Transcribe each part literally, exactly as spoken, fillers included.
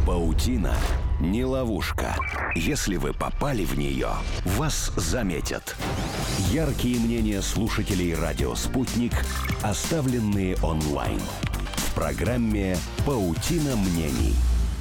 Паутина не ловушка. Если вы попали в нее, вас заметят. Яркие мнения слушателей «Радио Спутник», оставленные онлайн. В программе «Паутина мнений».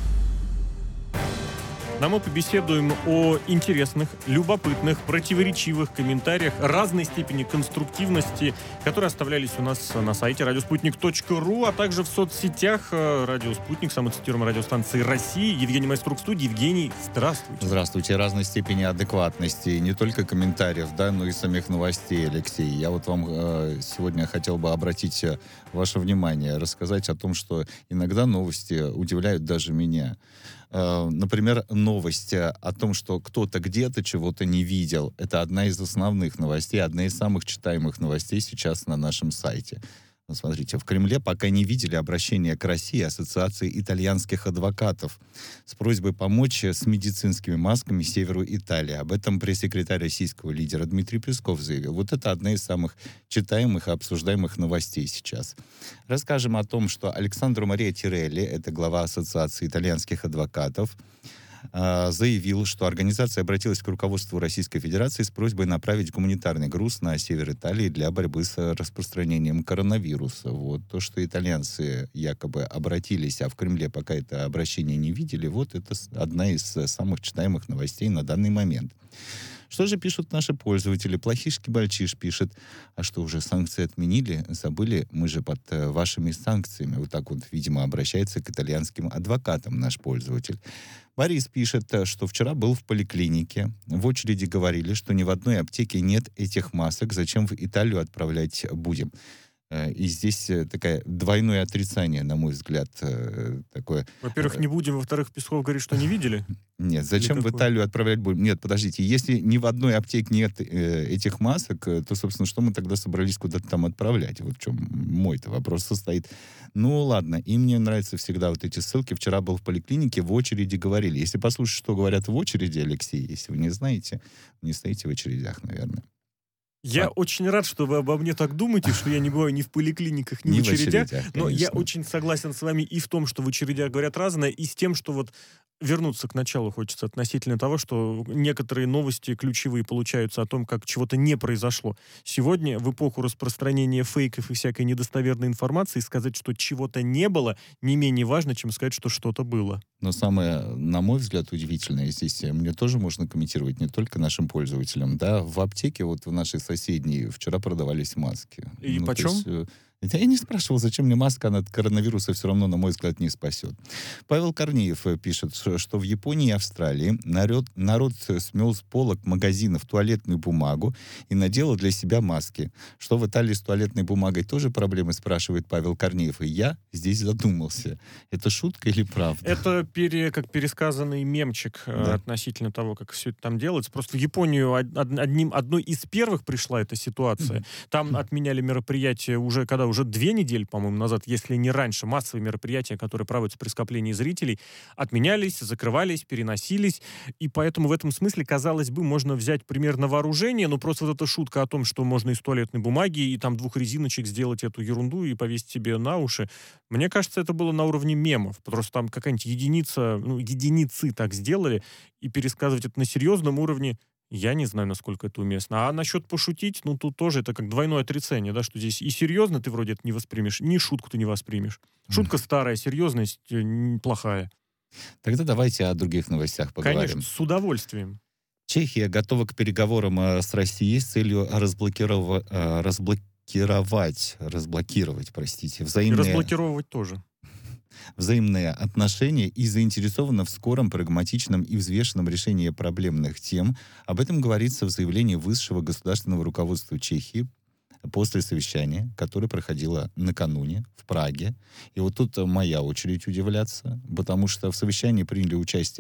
Но мы побеседуем о интересных, любопытных, противоречивых комментариях разной степени конструктивности, которые оставлялись у нас на сайте радиоспутник точка ру, а также в соцсетях «Радио Спутник», самой цитируемой радиостанции России. Евгений Майструк в студии. Евгений, здравствуйте. Здравствуйте. Разной степени адекватности, не только комментариев, да, но и самих новостей, Алексей. Я вот вам э, сегодня хотел бы обратить ваше внимание, рассказать о том, что иногда новости удивляют даже меня. Например, новость о том, что кто-то где-то чего-то не видел. Это одна из основных новостей, одна из самых читаемых новостей сейчас на нашем сайте. Смотрите, в Кремле пока не видели обращения к России Ассоциации итальянских адвокатов с просьбой помочь с медицинскими масками северу Италии. Об этом пресс-секретарь российского лидера Дмитрий Песков заявил. Вот это одна из самых читаемых и обсуждаемых новостей сейчас. Расскажем о том, что Александро Мария Тирелли, это глава Ассоциации итальянских адвокатов, заявил, что организация обратилась к руководству Российской Федерации с просьбой направить гуманитарный груз на север Италии для борьбы с распространением коронавируса. Вот то, что итальянцы якобы обратились, а в Кремле пока это обращение не видели, вот это одна из самых читаемых новостей на данный момент. Что же пишут наши пользователи? Плохишки-бальчиш пишет, а что, уже санкции отменили? Забыли? Мы же под э, вашими санкциями. Вот так вот, видимо, обращается к итальянским адвокатам наш пользователь. Борис пишет, что вчера был в поликлинике. В очереди говорили, что ни в одной аптеке нет этих масок. Зачем в Италию отправлять будем? И здесь такое двойное отрицание, на мой взгляд, такое. Во-первых, не будем, во-вторых, Песков говорит, что не видели. Нет, зачем в Италию отправлять будем? Нет, подождите, если ни в одной аптеке нет э, этих масок, то, собственно, что мы тогда собрались куда-то там отправлять? Вот в чем мой-то вопрос состоит. Ну, ладно, и мне нравятся всегда вот эти ссылки. Вчера был в поликлинике, в очереди говорили. Если послушать, что говорят в очереди, Алексей, если вы не знаете, не стоите в очередях, наверное. Я а. очень рад, что вы обо мне так думаете, что я не бываю ни в поликлиниках, ни, ни в очередях. В очередях, но я очень согласен с вами и в том, что в очередях говорят разное, и с тем, что вот вернуться к началу хочется относительно того, что некоторые новости ключевые получаются о том, как чего-то не произошло. Сегодня, в эпоху распространения фейков и всякой недостоверной информации, сказать, что чего-то не было, не менее важно, чем сказать, что что-то было. Но самое, на мой взгляд, удивительное здесь, мне тоже можно комментировать, не только нашим пользователям, да, в аптеке, вот в нашей соседней, вчера продавались маски. И ну, почем? Есть, я не спрашивал, зачем мне маска, она от коронавируса все равно, на мой взгляд, не спасет. Павел Корнеев пишет, что в Японии и Австралии народ, народ смел с полок магазинов туалетную бумагу и наделал для себя маски. Что в Италии с туалетной бумагой тоже проблемы, спрашивает Павел Корнеев. И я здесь задумался. Это шутка или правда? Это пере, как пересказанный мемчик да. относительно того, как все это там делается. Просто в Японию одним, одной из первых пришла эта ситуация. Mm-hmm. Там отменяли мероприятия уже, когда уже две недели, по-моему, назад, если не раньше, массовые мероприятия, которые проводятся при скоплении зрителей, отменялись, закрывались, переносились. И поэтому в этом смысле, казалось бы, можно взять пример на вооружение, но просто вот эта шутка о том, что можно из туалетной бумаги и там двух резиночек сделать эту ерунду и повесить себе на уши, мне кажется, это было на уровне мемов. Просто там какая-нибудь единица, ну, единицы так сделали, и пересказывать это на серьезном уровне, я не знаю, насколько это уместно. А насчет пошутить, ну, тут тоже это как двойное отрицание, да, что здесь и серьезно ты вроде это не воспримешь, ни шутку ты не воспримешь. Шутка старая, серьезность плохая. Тогда давайте о других новостях поговорим. Конечно, с удовольствием. Чехия готова к переговорам с Россией с целью разблокировать, разблокировать, разблокировать, простите, взаимные... И разблокировать тоже. взаимные отношения и заинтересована в скором, прагматичном и взвешенном решении проблемных тем. Об этом говорится в заявлении высшего государственного руководства Чехии после совещания, которое проходило накануне в Праге. И вот тут моя очередь удивляться, потому что в совещании приняли участие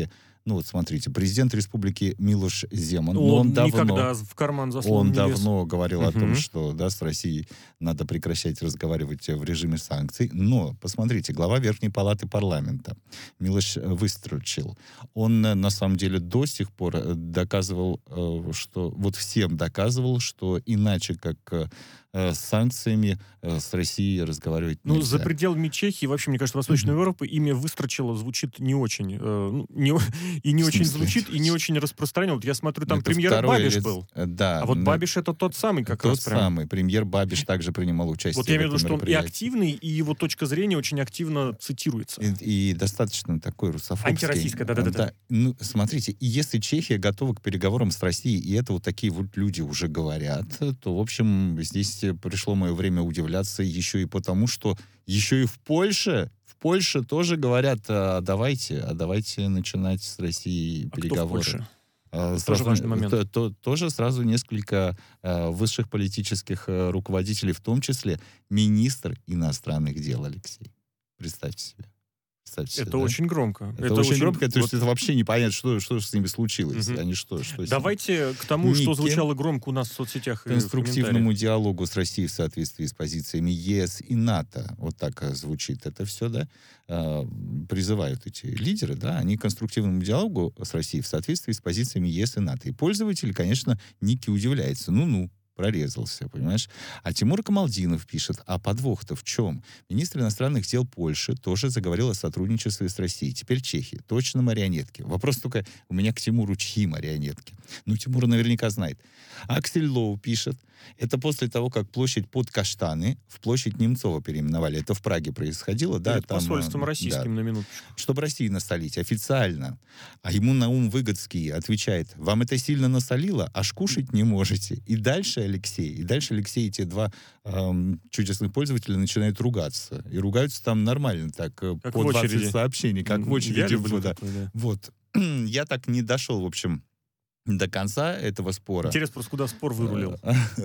Ну вот смотрите, президент республики Милош Земан, Он, ну, он никогда давно, в карман за словом он не лез. давно говорил о том, Мгм. что да, с Россией надо прекращать разговаривать в режиме санкций. Но, посмотрите, глава Верхней Палаты парламента Милош Выстрчил, он э, на самом деле до сих пор э, доказывал, э, что вот всем доказывал, что иначе как э, э, с санкциями э, с Россией разговаривать Ну, нельзя. за пределами Чехии, вообще, мне кажется, Восточной Европы имя Выстрочило звучит не очень. э, ну, не о- и не В очень смысле? звучит, и не очень распространен. Вот я смотрю, там Это премьер второе Бабиш лиц- был. э, Да. А вот на- Бабиш это тот самый как Тот раз прям. самый. Премьер Бабиш также принимал участие Вот я в имею в виду, этом что он и мероприятии. активный, и его точка зрения очень активно цитируется. И, и достаточно такой русофобский. Антироссийская, да-да-да. Да, ну, смотрите, и если Чехия готова к переговорам с Россией, и это вот такие вот люди уже говорят, то, в общем, здесь пришло мое время удивляться еще и потому, что еще и в Польше, в Польше тоже говорят, а давайте, а давайте начинать с Россией А кто в переговоры. Польше? А, Это тоже важный момент. то- то- тоже сразу несколько а, высших политических а, руководителей, в том числе министр иностранных дел Алексей. Представьте себе. Представьте себе, Это да? очень громко. Это, очень громко, то есть вот это вообще непонятно, что, что с ними случилось. Мгм. Они что, что с ними? Давайте к тому, что Никем звучало громко у нас в соцсетях и в Конструктивному комментариях. диалогу с Россией в соответствии с позициями ЕС и НАТО. Вот так а, звучит это все, да, а, призывают эти лидеры, да, они к конструктивному диалогу с Россией в соответствии с позициями ЕС и НАТО. И пользователь, конечно, Ники удивляется. Ну-ну, прорезался, понимаешь? А Тимур Камалдинов пишет, а подвох-то в чем? Министр иностранных дел Польши тоже заговорил о сотрудничестве с Россией. Теперь Чехия. Точно марионетки. Вопрос только у меня к Тимуру, чьи марионетки? Ну, Тимур наверняка знает. Аксель Лоу пишет, это после того, как площадь под Каштаны в площадь Немцова переименовали. Это в Праге происходило, да? Перед там, посольством э, российским, да. на минуточку. Чтобы России насолить официально. А ему Наум Выгодский отвечает, вам это сильно насолило, аж кушать не можете. И дальше Алексей, и дальше Алексей, эти два эм, чудесных пользователя начинают ругаться. И ругаются там нормально, так, э, Как по в двадцать очереди. сообщений, как в очереди. Я люблю да. такое, да. Вот. Я так не дошел, в общем, до конца этого спора. Интересно просто, куда спор вырулил.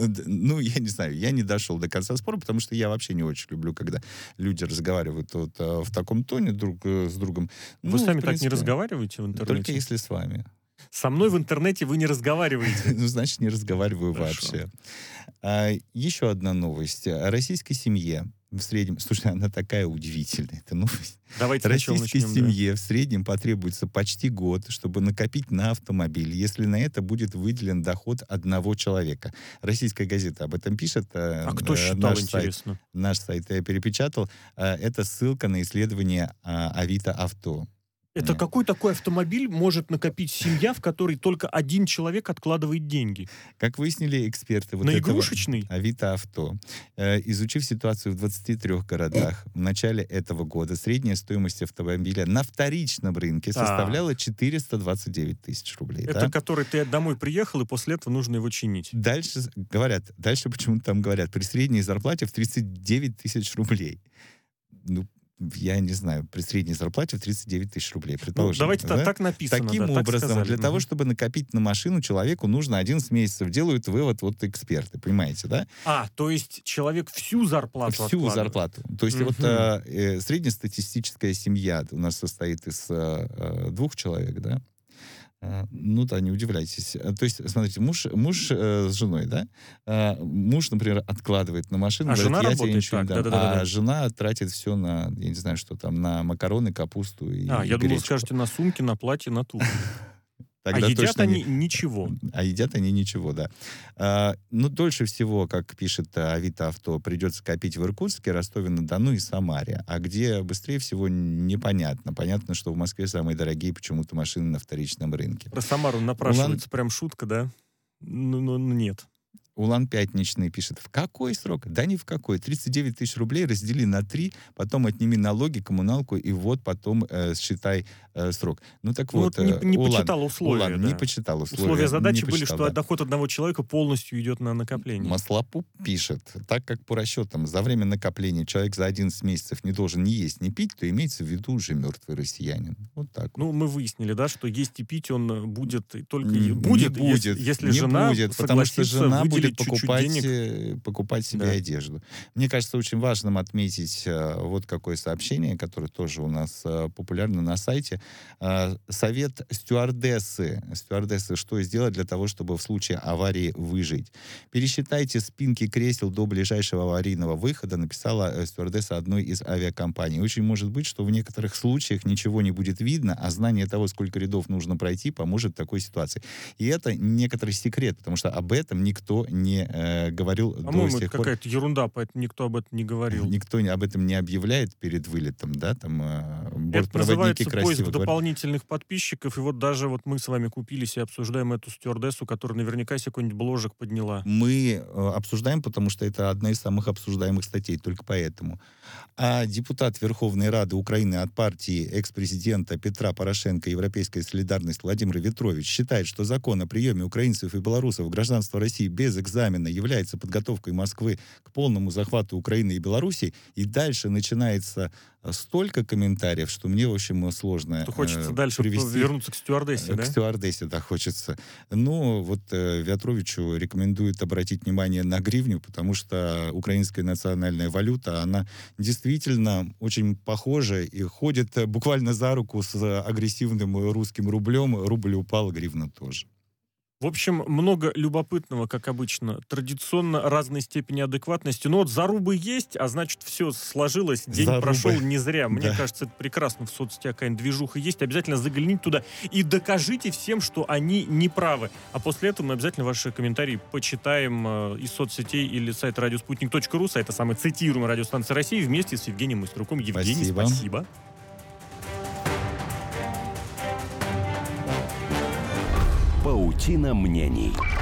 Ну, я не знаю, я не дошел до конца спора, потому что я вообще не очень люблю, когда люди разговаривают вот, а, в таком тоне друг э, с другом. Вы Ну, сами в так не принципе, разговариваете в интернете? Только если с вами. Со мной в интернете вы не разговариваете. Ну, значит, не разговариваю Хорошо. вообще. А, еще одна новость. О российской семье в среднем... Слушай, она такая удивительная, эта новость. Давайте сначала Российской начнем. да. семье в среднем потребуется почти год, чтобы накопить на автомобиль, если на это будет выделен доход одного человека. Российская газета об этом пишет. э, А кто э, считал, наш сайт, интересно? наш сайт я перепечатал. Э, Это ссылка на исследование а, Авито Авто. Это Нет. какой такой автомобиль может накопить семья, в которой только один человек откладывает деньги? Как выяснили эксперты вот На этого игрушечный? Авито Авто, э, изучив ситуацию в двадцати трёх городах, в начале этого года средняя стоимость автомобиля на вторичном рынке Так. составляла четыреста двадцать девять тысяч рублей. Это да? который ты домой приехал, и после этого нужно его чинить. Дальше с- говорят, дальше почему-то там говорят, при средней зарплате в тридцать девять тысяч рублей. Ну, я не знаю, при средней зарплате в тридцать девять тысяч рублей, Ну, предположим. давайте да? так, так написано. Таким да, так образом, сказали. для того, Мгм. чтобы накопить на машину, человеку нужно одиннадцать месяцев. Делают вывод вот эксперты, понимаете, да? А, то есть человек всю зарплату Всю откладывает. зарплату. То есть вот Мгм. э, э, среднестатистическая семья у нас состоит из э, э, двух человек, да? Э, Ну да, не удивляйтесь. Э, То есть, смотрите, муж, муж э, с женой, да? Э, Муж, например, откладывает на машину, А говорит, жена я тебе работает ничего не так, дам. да-да-да-да. А жена тратит все на, я не знаю, что там, на макароны, капусту и А, и я думал, гречку. скажете, на сумке, на платье, на туфли. А Тогда едят точно они не- ничего. А едят они ничего, да. А, ну, дольше всего, как пишет а, Авито Авто, придется копить в Иркутске, Ростове-на-Дону и Самаре. А где быстрее всего, непонятно. Понятно, что в Москве самые дорогие почему-то машины на вторичном рынке. Про Самару напрашивается прям шутка, да? Ну, ну, ну, нет. Улан Пятничный пишет, в какой срок? Да ни в какой. тридцать девять тысяч рублей раздели на три, потом отними налоги, коммуналку, и вот потом э, считай э, срок. Ну так Ну, вот, вот не, э, не Улан, почитал условия. Улан, да. не почитал условия. Условия задачи не были, почитал, что да. доход одного человека полностью идет на накопление. Маслопуп пишет, так как по расчетам за время накопления человек за одиннадцать месяцев не должен ни есть, ни пить, то имеется в виду уже мертвый россиянин. Вот так. Ну, мы выяснили, да, что есть и пить он будет и только... Не будет, будет, если, если не жена будет, потому что согласится жена будет будет покупать, денег. покупать себе да. одежду. Мне кажется, очень важным отметить э, вот какое сообщение, которое тоже у нас э, популярно на сайте. Э, совет стюардессы. Стюардессы, что сделать для того, чтобы в случае аварии выжить. Пересчитайте спинки кресел до ближайшего аварийного выхода, написала э, стюардесса одной из авиакомпаний. Очень может быть, что в некоторых случаях ничего не будет видно, а знание того, сколько рядов нужно пройти, поможет в такой ситуации. И это некоторый секрет, потому что об этом никто не э, говорил до По-моему, сих это пор. какая-то ерунда, поэтому никто об этом не говорил. Никто об этом не объявляет перед вылетом, да, там э, это называется красиво поиск говорят. дополнительных подписчиков, и вот даже вот мы с вами купились и обсуждаем эту стюардессу, которая наверняка себе какой-нибудь бложек подняла. Мы э, обсуждаем, потому что это одна из самых обсуждаемых статей, только поэтому. А депутат Верховной Рады Украины от партии экс-президента Петра Порошенко «Европейская солидарность» Владимир Ветрович считает, что закон о приеме украинцев и белорусов в гражданство России без экзамена является подготовкой Москвы к полному захвату Украины и Белоруссии. И дальше начинается столько комментариев, что мне, в общем, сложно Что хочется э, дальше привести... вернуться к стюардессе, К да? стюардессе, да, хочется. Но вот э, Ветровичу рекомендует обратить внимание на гривню, потому что украинская национальная валюта, она действительно очень похожа и ходит буквально за руку с агрессивным русским рублем. Рубль упал, гривна тоже. В общем, много любопытного, как обычно. Традиционно разной степени адекватности. Но вот зарубы есть, а значит, все сложилось. День Зарубы. прошел не зря. Мне Да. кажется, это прекрасно. В соцсетях какая-нибудь движуха есть. Обязательно загляните туда и докажите всем, что они не правы. А после этого мы обязательно ваши комментарии почитаем э, из соцсетей или сайта радиоспутник точка ру, сайта самой цитируемой радиостанции России, вместе с Евгением Мастеруком. Евгений, Спасибо. спасибо. Паутина мнений.